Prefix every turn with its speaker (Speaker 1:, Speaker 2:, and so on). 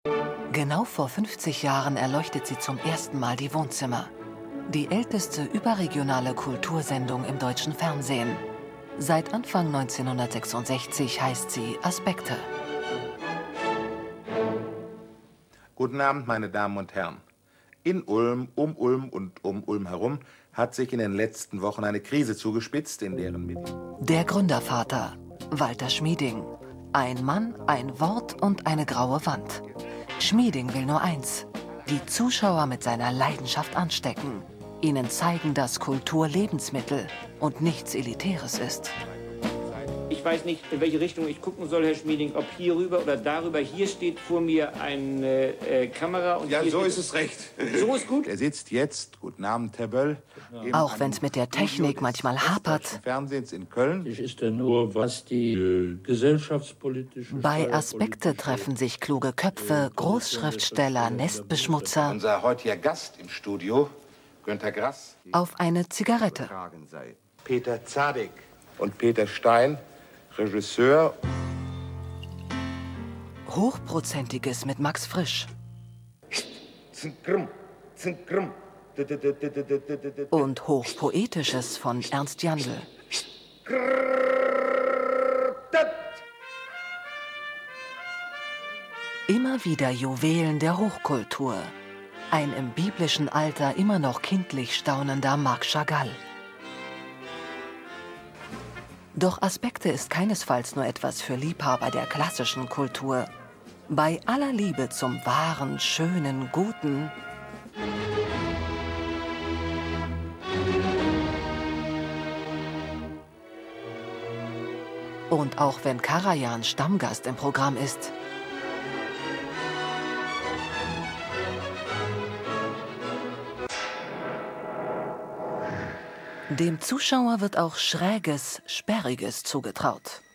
Speaker 1: Genau vor 50 Jahren erleuchtet sie zum ersten Mal die Wohnzimmer. Die älteste überregionale Kultursendung im deutschen Fernsehen. Seit Anfang 1966 heißt sie Aspekte.
Speaker 2: Guten Abend, meine Damen und Herren. In Ulm, um Ulm und um Ulm herum hat sich in den letzten Wochen eine Krise zugespitzt, in deren Mitte...
Speaker 1: Der Gründervater, Walter Schmieding. Ein Mann, ein Wort und eine graue Wand. Schmieding will nur eins: die Zuschauer mit seiner Leidenschaft anstecken. Ihnen zeigen, dass Kultur Lebensmittel und nichts Elitäres ist.
Speaker 3: Ich weiß nicht, in welche Richtung ich gucken soll, Herr Schmieding, ob hier rüber oder darüber. Hier steht vor mir eine Kamera. Und
Speaker 2: Ja,
Speaker 3: hier
Speaker 2: so ist es recht.
Speaker 3: So ist gut.
Speaker 2: Er sitzt jetzt, guten Abend, Herr Böll.
Speaker 1: Auch wenn es mit der Technik manchmal hapert.
Speaker 2: Fernsehens in Köln.
Speaker 4: Ich ist ja nur, was die gesellschaftspolitischen...
Speaker 1: Bei Aspekte treffen sich kluge Köpfe, Großschriftsteller, Nestbeschmutzer.
Speaker 2: Unser heutiger Gast im Studio, Günter Grass.
Speaker 1: Auf eine Zigarette.
Speaker 2: Peter Zadek und Peter Stein, Regisseur.
Speaker 1: Hochprozentiges mit Max Frisch. Und Hochpoetisches von Ernst Jandl. Immer wieder Juwelen der Hochkultur. Ein im biblischen Alter immer noch kindlich staunender Marc Chagall. Doch Aspekte ist keinesfalls nur etwas für Liebhaber der klassischen Kultur. Bei aller Liebe zum Wahren, Schönen, Guten und auch wenn Karajan Stammgast im Programm ist, dem Zuschauer wird auch Schräges, Sperriges zugetraut.